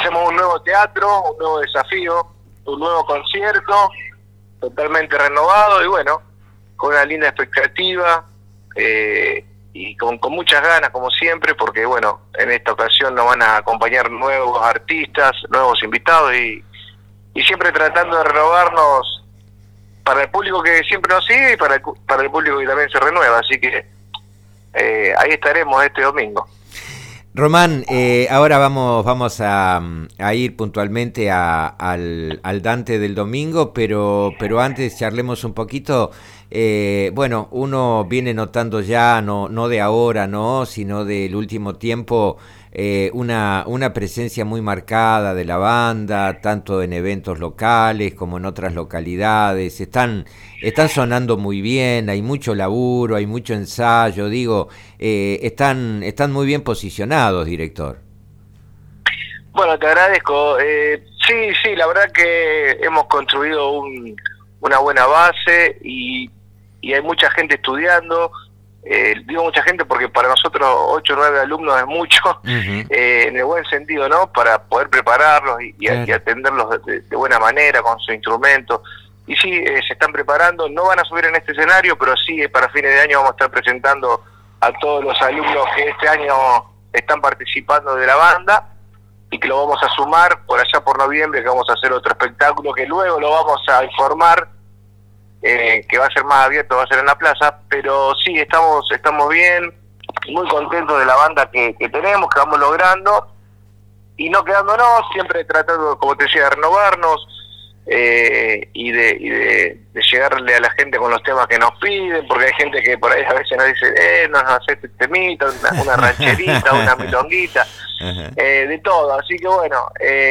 hacemos un nuevo teatro, un nuevo desafío, un nuevo concierto, totalmente renovado y bueno, con una linda expectativa y con muchas ganas como siempre, porque bueno, en esta ocasión nos van a acompañar nuevos artistas, nuevos invitados y siempre tratando de renovarnos para el público que siempre nos sigue y para el público que también se renueva, así que ahí estaremos este domingo. Román, ahora vamos a ir puntualmente al Dante del domingo, pero antes charlemos un poquito. Bueno, uno viene notando ya, no de ahora, no, sino del último tiempo, una presencia muy marcada de la banda, tanto en eventos locales como en otras localidades. Están sonando muy bien, hay mucho laburo, hay mucho ensayo, digo, están muy bien posicionados, director. Bueno, te agradezco. Sí, la verdad que hemos construido una buena base y hay mucha gente estudiando. Digo mucha gente porque para nosotros 8 o 9 alumnos es mucho, en el buen sentido, ¿no? Para poder prepararlos y atenderlos de buena manera con su instrumento. Y sí, se están preparando, no van a subir en este escenario, pero sí, para fines de año vamos a estar presentando a todos los alumnos que este año están participando de la banda y que lo vamos a sumar por allá por noviembre, que vamos a hacer otro espectáculo que luego lo vamos a informar, que va a ser más abierto, va a ser en la plaza, pero sí, estamos bien, muy contentos de la banda que tenemos, que vamos logrando, y no quedándonos, siempre tratando, como te decía, de renovarnos, y de llegarle a la gente con los temas que nos piden, porque hay gente que por ahí a veces nos dice, nos hace este temita, una rancherita, una milonguita, de todo, así que bueno,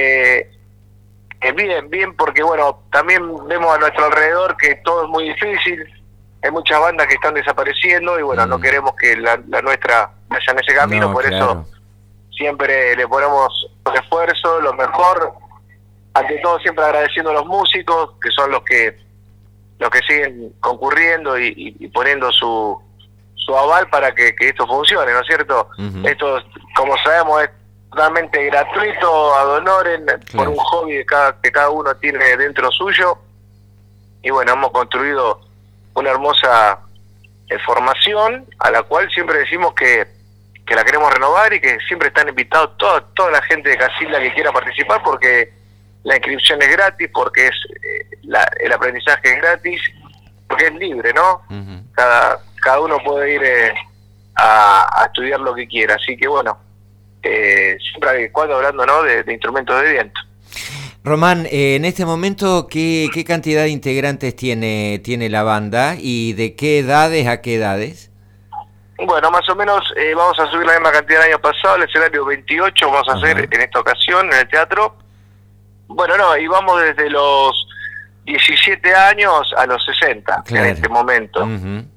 bien, porque bueno, también vemos a nuestro alrededor que todo es muy difícil, hay muchas bandas que están desapareciendo y bueno, no queremos que la nuestra vaya en ese camino, por eso siempre le ponemos el esfuerzo, lo mejor, ante todo siempre agradeciendo a los músicos, que son los que siguen concurriendo y poniendo su aval para que esto funcione, ¿no es cierto? Esto, como sabemos, es totalmente gratuito, ad honorem, por un hobby que cada uno tiene dentro suyo. Y bueno, hemos construido una hermosa formación a la cual siempre decimos que la queremos renovar y que siempre están invitados toda la gente de Casilda que quiera participar, porque la inscripción es gratis, porque el aprendizaje es gratis, porque es libre, ¿no? Cada uno puede ir a estudiar lo que quiera, así que bueno, siempre cuando hablando, ¿no?, de instrumentos de viento. Román, en este momento, ¿qué cantidad de integrantes tiene la banda y de qué edades a qué edades? Bueno, más o menos vamos a subir la misma cantidad del año pasado, el escenario 28 vamos a hacer en esta ocasión en el teatro. Bueno, y vamos desde los 17 años a los 60 en este momento.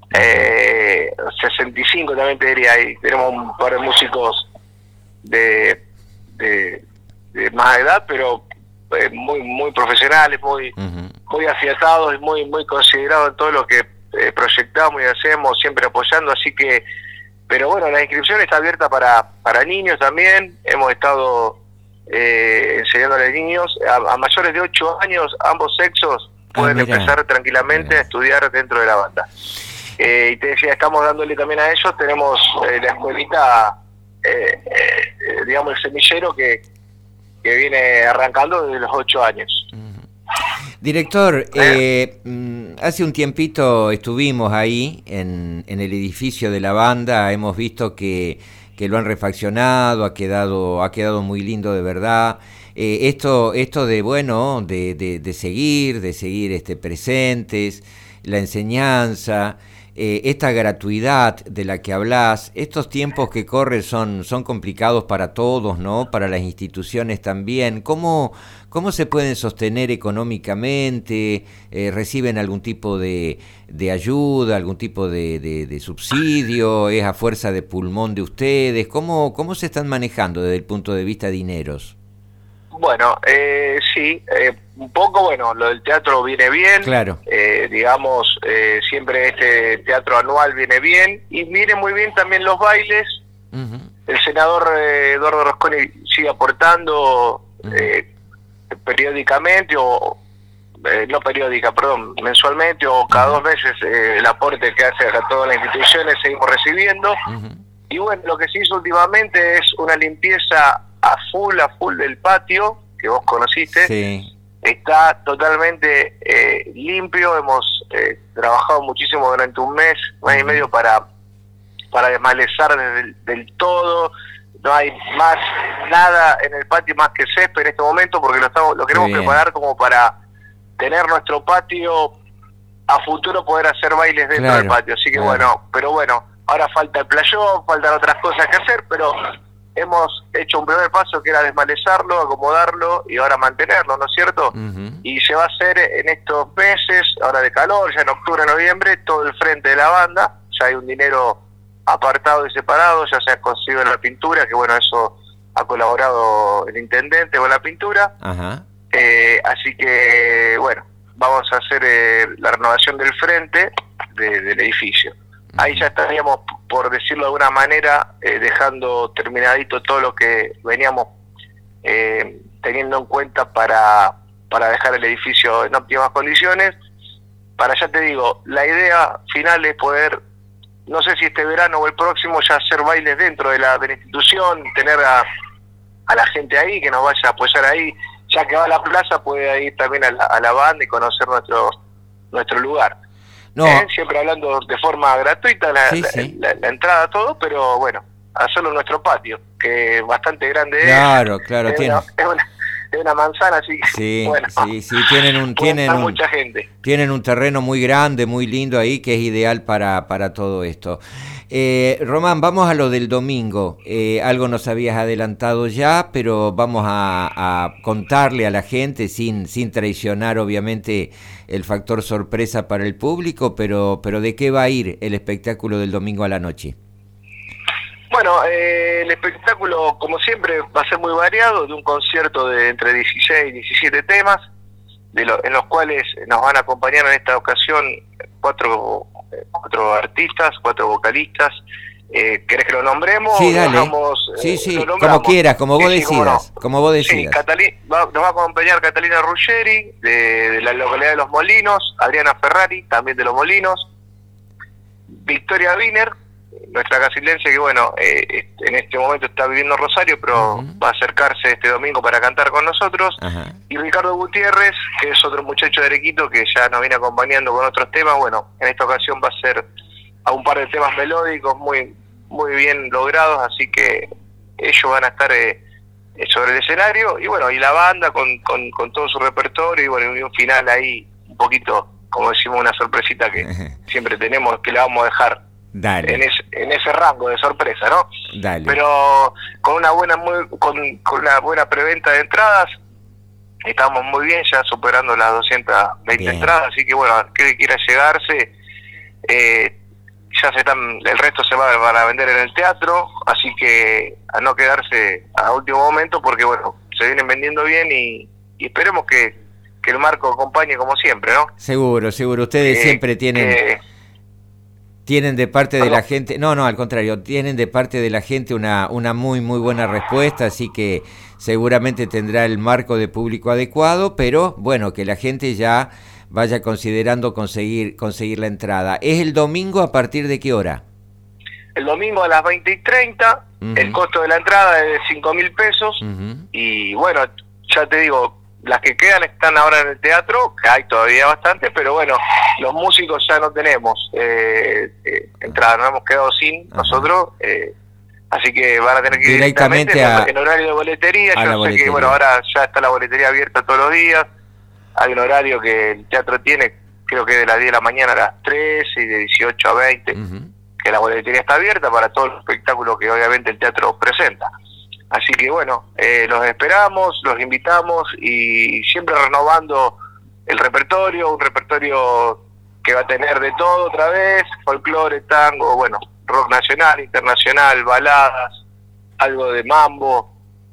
65 también te diría, ahí tenemos un par de músicos de más edad, pero muy profesionales, muy afiatados y muy considerados en todo lo que proyectamos y hacemos, siempre apoyando, así que, pero bueno, la inscripción está abierta para niños también. Hemos estado enseñándole a niños a mayores de 8 años, ambos sexos pueden empezar tranquilamente a estudiar dentro de la banda. Y te decía, estamos dándole también a ellos, tenemos la escuelita, digamos el semillero que viene arrancando desde los 8 años. Director, hace un tiempito estuvimos ahí en el edificio de la banda, hemos visto que lo han refaccionado, ha quedado muy lindo de verdad. Esto de bueno, de seguir presentes, la enseñanza, esta gratuidad de la que hablás, estos tiempos que corren son complicados para todos, ¿no? Para las instituciones también. ¿Cómo se pueden sostener económicamente? ¿Reciben algún tipo de ayuda, algún tipo de subsidio? ¿Es a fuerza de pulmón de ustedes? ¿Cómo se están manejando desde el punto de vista dineros? Bueno, sí, un poco, bueno, lo del teatro viene bien, claro. Digamos, siempre este teatro anual viene bien, y viene muy bien también los bailes. El senador Eduardo Rosconi sigue aportando periódicamente mensualmente o cada 2 meses el aporte que hace a todas las instituciones seguimos recibiendo. Y bueno, lo que se hizo últimamente es una limpieza a full del patio, que vos conociste. Sí. Está totalmente limpio, hemos trabajado muchísimo durante un mes y medio para desmalezar del todo. No hay más nada en el patio más que césped en este momento, porque lo queremos preparar como para tener nuestro patio a futuro, poder hacer bailes dentro del patio. Así que pero bueno, ahora falta el playón, faltan otras cosas que hacer, pero hemos hecho un primer paso que era desmalezarlo, acomodarlo y ahora mantenerlo, ¿no es cierto? Y se va a hacer en estos meses, ahora de calor, ya en octubre, noviembre, todo el frente de la banda. Ya hay un dinero apartado y separado, ya se ha conseguido la pintura, que bueno, eso ha colaborado el intendente con la pintura. Así que bueno, vamos a hacer la renovación del frente del edificio. Ahí ya estaríamos, por decirlo de alguna manera, dejando terminadito todo lo que veníamos teniendo en cuenta para dejar el edificio en óptimas condiciones. Ya te digo, la idea final es poder, no sé si este verano o el próximo, ya hacer bailes dentro de la institución, tener a la gente ahí, que nos vaya a apoyar ahí. Ya que va a la plaza, puede ir también a la banda y conocer nuestro lugar. Siempre hablando de forma gratuita, la entrada, todo, pero bueno, hacerlo en nuestro patio, que es bastante grande. Claro, es una manzana, así que sí, tienen un terreno muy grande, muy lindo ahí, que es ideal para todo esto. Román, vamos a lo del domingo. Algo nos habías adelantado ya, pero vamos a contarle a la gente sin traicionar obviamente el factor sorpresa para el público, pero ¿de qué va a ir el espectáculo del domingo a la noche? Bueno, el espectáculo, como siempre, va a ser muy variado, de un concierto de entre 16 y 17 temas, en los cuales nos van a acompañar en esta ocasión cuatro artistas, 4 vocalistas. ¿Querés que lo nombremos? Sí, dale. Sí, como quieras, como vos decidas. Como vos decidas. Sí, nos va a acompañar Catalina Ruggeri, de la localidad de Los Molinos, Adriana Ferrari, también de Los Molinos, Victoria Wiener, nuestra casilense, que bueno, en este momento está viviendo en Rosario, pero va a acercarse este domingo para cantar con nosotros. Y Ricardo Gutiérrez, que es otro muchacho de Arequito que ya nos viene acompañando con otros temas. Bueno, en esta ocasión va a ser a un par de temas melódicos muy bien logrados, así que ellos van a estar sobre el escenario, y bueno, y la banda con todo su repertorio, y bueno, y un final ahí un poquito, como decimos, una sorpresita que siempre tenemos, que la vamos a dejar en ese rango de sorpresa, ¿no? Dale. Pero con una buena preventa de entradas, estamos muy bien, ya superando las 220 entradas, así que bueno, que quiera llegarse, el resto se van a vender en el teatro, así que a no quedarse a último momento, porque bueno, se vienen vendiendo bien, y esperemos que el marco acompañe como siempre, ¿no? Seguro, ustedes siempre tienen de parte de la gente, no, al contrario, tienen de parte de la gente una muy buena respuesta, así que seguramente tendrá el marco de público adecuado, pero bueno, que la gente ya vaya considerando conseguir la entrada. ¿Es el domingo a partir de qué hora? El domingo a las 20:30, el costo de la entrada es de 5.000 pesos, y bueno, ya te digo, las que quedan están ahora en el teatro, que hay todavía bastante, pero bueno, los músicos ya no tenemos entrada, nos hemos quedado sin nosotros, así que van a tener que ir directamente en horario de boletería. Yo sé que bueno, ahora ya está la boletería abierta todos los días. Hay un horario que el teatro tiene, creo que de las 10 de la mañana a las 13 y de 18 a 20, que la boletería está abierta para todos los espectáculos que obviamente el teatro presenta. Así que bueno, los esperamos, los invitamos, y siempre renovando el repertorio, un repertorio que va a tener de todo otra vez: folclore, tango, bueno, rock nacional, internacional, baladas, algo de mambo,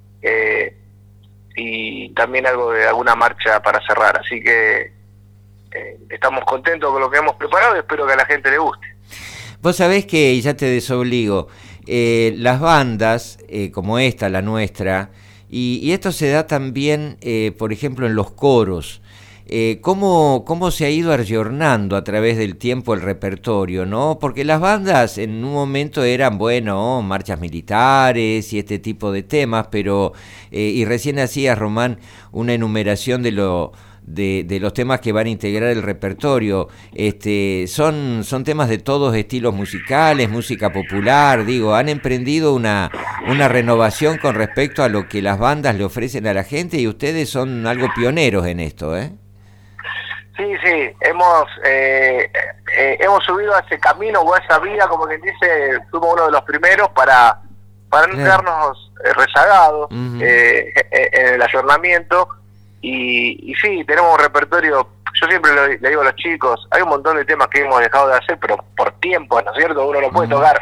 y también algo de alguna marcha para cerrar. Así que estamos contentos con lo que hemos preparado y espero que a la gente le guste. Vos sabés que, ya te desobligo, las bandas como esta, la nuestra, y esto se da también, por ejemplo, en los coros. ¿Cómo se ha ido ayornando a través del tiempo el repertorio, ¿no? Porque las bandas en un momento eran, bueno, marchas militares y este tipo de temas, pero, y recién hacía Román una enumeración de los temas que van a integrar el repertorio. Son temas de todos estilos musicales, música popular, digo, han emprendido una renovación con respecto a lo que las bandas le ofrecen a la gente, y ustedes son algo pioneros en esto, ¿eh? Sí, hemos subido a ese camino o a esa vía, como quien dice, fuimos uno de los primeros para no quedarnos rezagados en el ayornamiento, y sí, tenemos un repertorio. Yo siempre le digo a los chicos, hay un montón de temas que hemos dejado de hacer, pero por tiempo, ¿no es cierto? Uno no puede tocar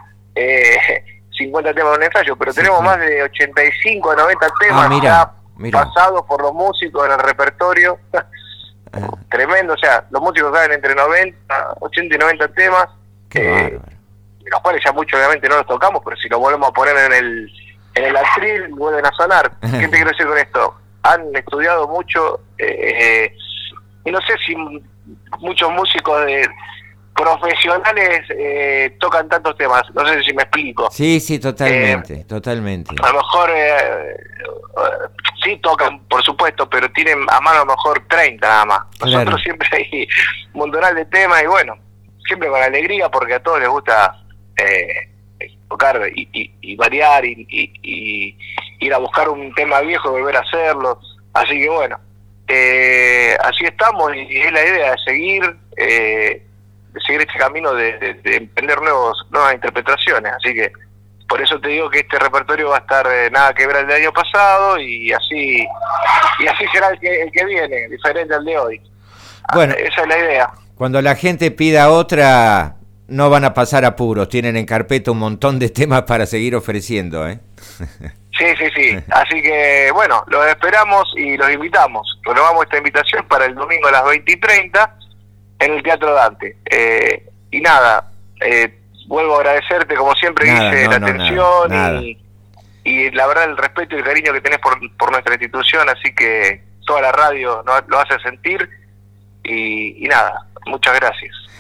50 temas en un ensayo, pero tenemos más de 85 o 90 temas mira. pasados por los músicos en el repertorio. Tremendo, o sea, los músicos saben entre 80 y 90 temas, los cuales ya muchos obviamente no los tocamos, pero si los volvemos a poner en el atril vuelven a sonar. ¿Qué te quiero decir con esto? Han estudiado mucho, y no sé si muchos músicos profesionales tocan tantos temas, no sé si me explico. Sí, totalmente. A lo mejor sí tocan, por supuesto, pero tienen a mano a lo mejor 30 nada más. Nosotros siempre hay un montonal de temas, y bueno, siempre con alegría, porque a todos les gusta tocar y variar y ir a buscar un tema viejo y volver a hacerlo. Así que bueno, así estamos, y es la idea de seguir este camino de emprender nuevas interpretaciones. Así que por eso te digo que este repertorio va a estar nada que ver al del año pasado, y así será el que viene, diferente al de hoy. Bueno, esa es la idea. Cuando la gente pida otra, no van a pasar apuros, tienen en carpeta un montón de temas para seguir ofreciendo, ¿eh? Sí. Así que, bueno, los esperamos y los invitamos. Renovamos esta invitación para el domingo a las 20:30 en el Teatro Dante. Y nada, vuelvo a agradecerte, como siempre, Guille, la atención nada. Y la verdad el respeto y el cariño que tenés por nuestra institución, así que toda la radio lo hace sentir, y nada, muchas gracias.